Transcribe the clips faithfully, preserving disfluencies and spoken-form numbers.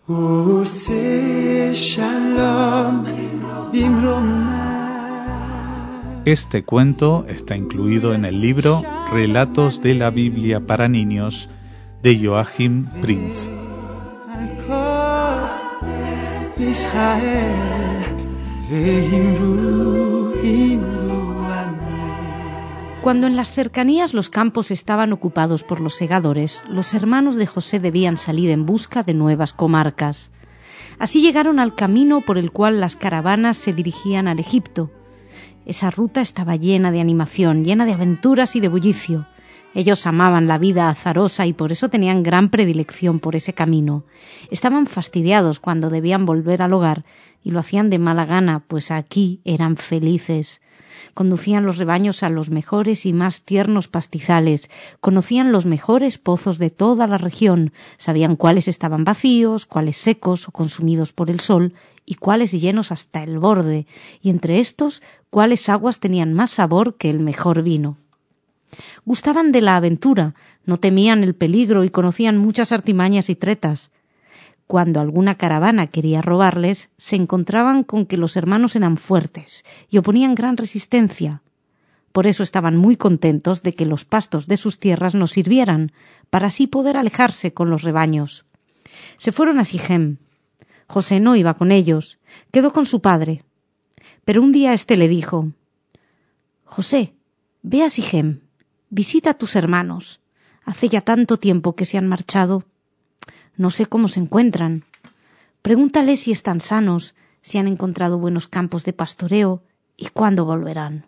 Este cuento está incluido en el libro Relatos de la Biblia para niños de Joachim Prinz. Cuando en las cercanías los campos estaban ocupados por los segadores, los hermanos de José debían salir en busca de nuevas comarcas. Así llegaron al camino por el cual las caravanas se dirigían al Egipto. Esa ruta estaba llena de animación, llena de aventuras y de bullicio. Ellos amaban la vida azarosa y por eso tenían gran predilección por ese camino. Estaban fastidiados cuando debían volver al hogar y lo hacían de mala gana, pues aquí eran felices. Conducían los rebaños a los mejores y más tiernos pastizales, conocían los mejores pozos de toda la región, sabían cuáles estaban vacíos, cuáles secos o consumidos por el sol, y cuáles llenos hasta el borde, y entre estos, cuáles aguas tenían más sabor que el mejor vino. Gustaban de la aventura, no temían el peligro y conocían muchas artimañas y tretas. Cuando alguna caravana quería robarles, se encontraban con que los hermanos eran fuertes y oponían gran resistencia. Por eso estaban muy contentos de que los pastos de sus tierras nos sirvieran, para así poder alejarse con los rebaños. Se fueron a Sichem. José no iba con ellos, quedó con su padre. Pero un día éste le dijo: «José, ve a Sichem, visita a tus hermanos. Hace ya tanto tiempo que se han marchado. No sé cómo se encuentran. Pregúntales si están sanos, si han encontrado buenos campos de pastoreo y cuándo volverán».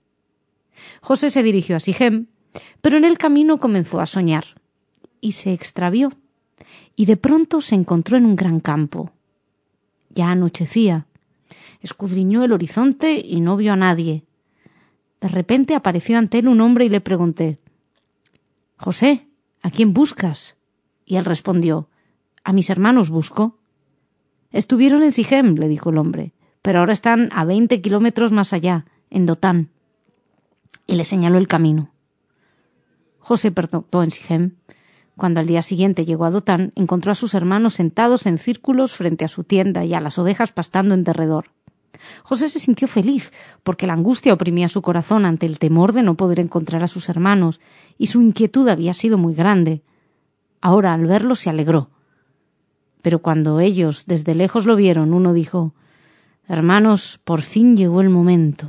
José se dirigió a Sichem, pero en el camino comenzó a soñar y se extravió, y de pronto se encontró en un gran campo. Ya anochecía. Escudriñó el horizonte y no vio a nadie. De repente apareció ante él un hombre y le pregunté: «José, ¿a quién buscas?». Y él respondió: «A mis hermanos busco». «Estuvieron en Sichem», le dijo el hombre, «pero ahora están a veinte kilómetros más allá, en Dotán». Y le señaló el camino. José pernoctó en Sichem. Cuando al día siguiente llegó a Dotán, encontró a sus hermanos sentados en círculos frente a su tienda y a las ovejas pastando en derredor. José se sintió feliz, porque la angustia oprimía su corazón ante el temor de no poder encontrar a sus hermanos, y su inquietud había sido muy grande. Ahora, al verlos, se alegró. Pero cuando ellos desde lejos lo vieron, uno dijo: «Hermanos, por fin llegó el momento».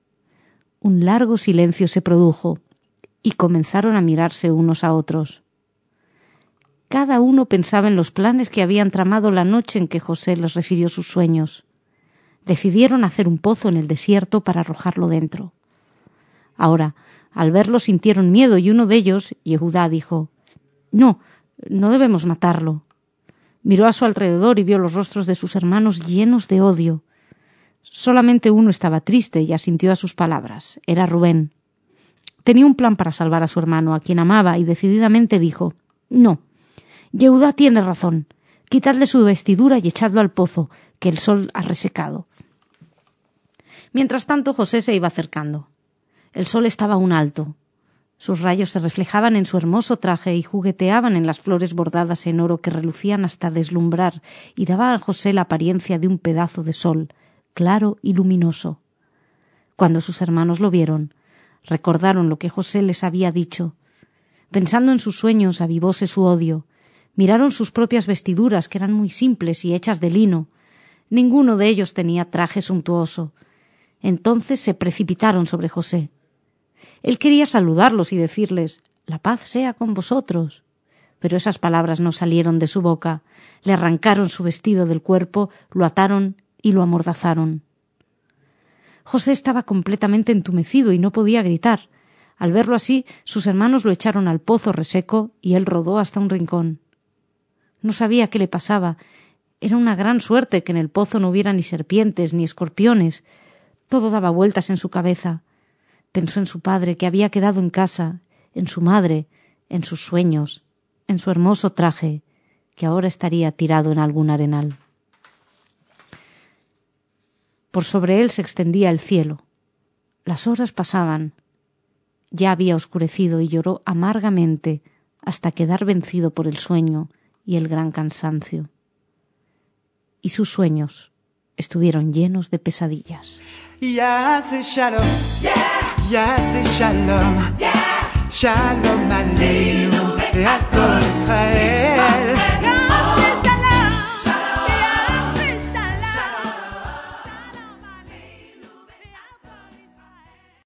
Un largo silencio se produjo, y comenzaron a mirarse unos a otros. Cada uno pensaba en los planes que habían tramado la noche en que José les refirió sus sueños. Decidieron hacer un pozo en el desierto para arrojarlo dentro. Ahora, al verlo sintieron miedo y uno de ellos, Yehudá, dijo: «No, no debemos matarlo». Miró a su alrededor y vio los rostros de sus hermanos llenos de odio. Solamente uno estaba triste y asintió a sus palabras. Era Rubén. Tenía un plan para salvar a su hermano, a quien amaba, y decididamente dijo: «No, Yehudá tiene razón. Quitadle su vestidura y echadlo al pozo, que el sol ha resecado». Mientras tanto, José se iba acercando. El sol estaba aún alto. Sus rayos se reflejaban en su hermoso traje y jugueteaban en las flores bordadas en oro que relucían hasta deslumbrar y daba a José la apariencia de un pedazo de sol, claro y luminoso. Cuando sus hermanos lo vieron, recordaron lo que José les había dicho. Pensando en sus sueños, avivóse su odio. Miraron sus propias vestiduras, que eran muy simples y hechas de lino. Ninguno de ellos tenía traje suntuoso. Entonces se precipitaron sobre José. Él quería saludarlos y decirles: «La paz sea con vosotros». Pero esas palabras no salieron de su boca. Le arrancaron su vestido del cuerpo, lo ataron y lo amordazaron. José estaba completamente entumecido y no podía gritar. Al verlo así, sus hermanos lo echaron al pozo reseco y él rodó hasta un rincón. No sabía qué le pasaba. Era una gran suerte que en el pozo no hubiera ni serpientes ni escorpiones. Todo daba vueltas en su cabeza. Pensó en su padre, que había quedado en casa, en su madre, en sus sueños, en su hermoso traje, que ahora estaría tirado en algún arenal. Por sobre él se extendía el cielo. Las horas pasaban. Ya había oscurecido y lloró amargamente hasta quedar vencido por el sueño y el gran cansancio. y sus sueños estuvieron llenos de pesadillas. Yaseh Shalom, Yaseh Shalom, Shalom Aleinu, Ve'al Kol Israel.